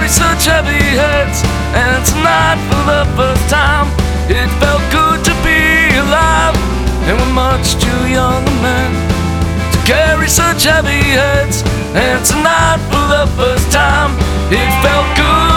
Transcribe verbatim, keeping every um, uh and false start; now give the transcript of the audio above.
such heavy heads, and tonight for the first time it felt good to be alive. And we're much too young a men to carry such heavy heads, and tonight for the first time it felt good